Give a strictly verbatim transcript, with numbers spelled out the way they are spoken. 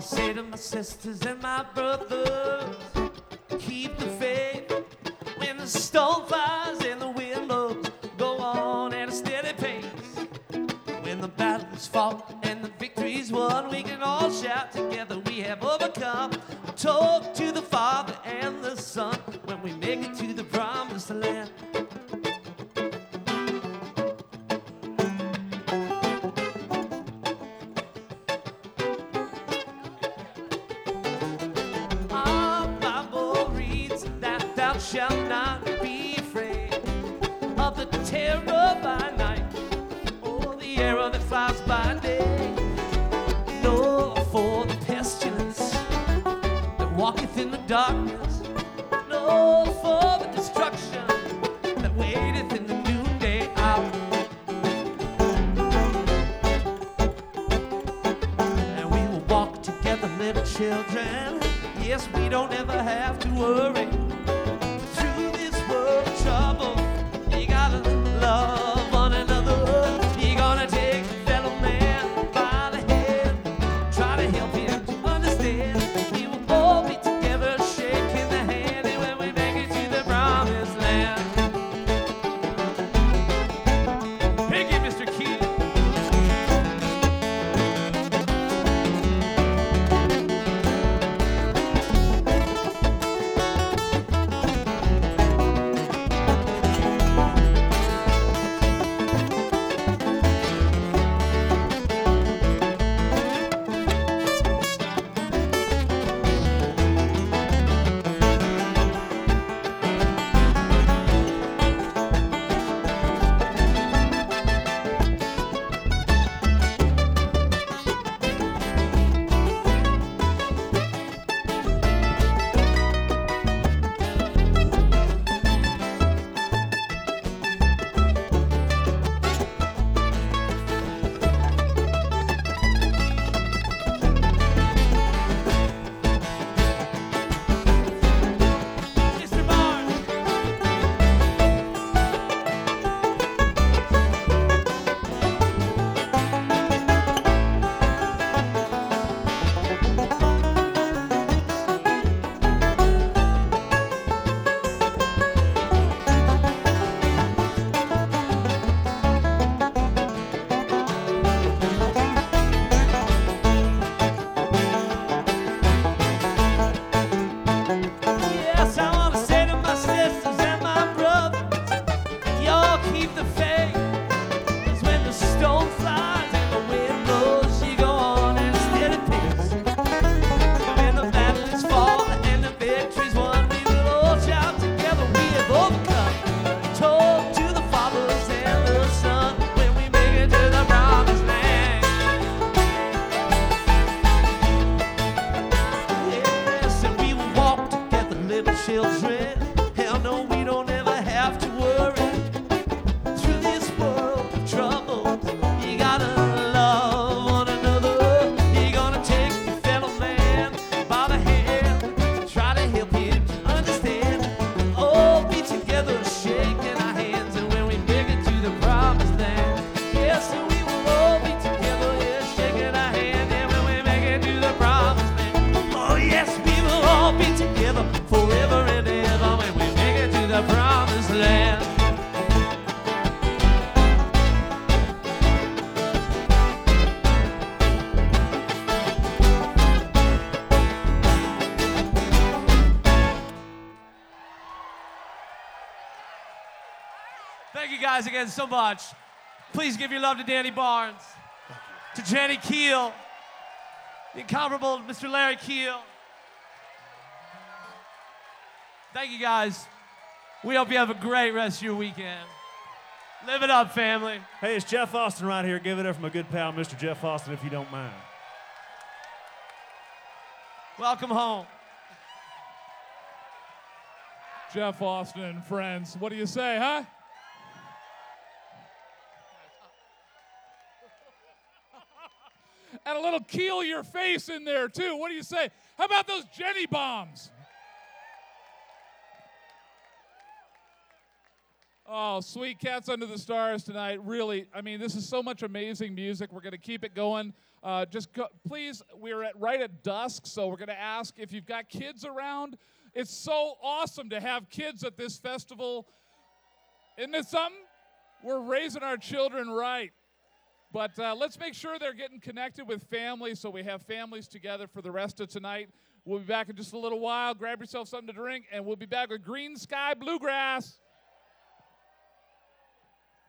say to my sisters and my brothers, keep the faith when the storm flies and the wind blows. Go on at a steady pace. When the battle is fought and the victory's won, we can all shout together, we have overcome. Talk to the Father and the Son when we make it to the promised land. Our Bible reads that thou shalt not be afraid of the terror by night, or the arrow that flies by day, nor for the pestilence that walketh in the darkness, nor for the destruction that waiteth in the noonday hour. And we will walk together, little children. Yes, we don't ever have to worry. Through this world of trouble, you gotta love one another. You're gonna take a fellow man by the hand, try to help him to understand. We will all be together, shaking the hand, and when we make it to the promised land. Thank you, Mister Key. Mister Barnes. Yes, I want to say to my sisters and my brothers, y'all keep the faith. 'Cause when the storm flies and the wind blows, you go on at a steady pace. When the battle is fought and the victory's won, we will all shout together, we have overcome. Talk to the fathers and the Son when we make it to the promised land. Yes, and we will walk together, little children. Hell no, we don't ever have to worry. Through this world of troubles, you gotta love one another. You're gonna take your fellow man by the hand, try to help him to understand. All be together, shaking our hands, and when we make it to the promised land. Yes, and we will all be together, yeah, shaking our hand, and when we make it to the promised land. Oh yes, we will all be together forever and ever when we make it to the promised land. Thank you guys again so much. Please give your love to Danny Barnes, to Jenny Keel, the incomparable Mister Larry Keel. Thank you guys. We hope you have a great rest of your weekend. Live it up, family. Hey, it's Jeff Austin right here. Give it up for my good pal, Mister Jeff Austin, if you don't mind. Welcome home. Jeff Austin and friends. What do you say, huh? And a little keel your face in there, too. What do you say? How about those Jenny bombs? Oh, Sweet Cats Under the Stars tonight. Really, I mean, this is so much amazing music. We're going to keep it going. Uh, just go, please, we're at right at dusk, so we're going to ask if you've got kids around. It's so awesome to have kids at this festival. Isn't it something? We're raising our children right. But uh, let's make sure they're getting connected with families so we have families together for the rest of tonight. We'll be back in just a little while. Grab yourself something to drink, and we'll be back with Green Sky Bluegrass.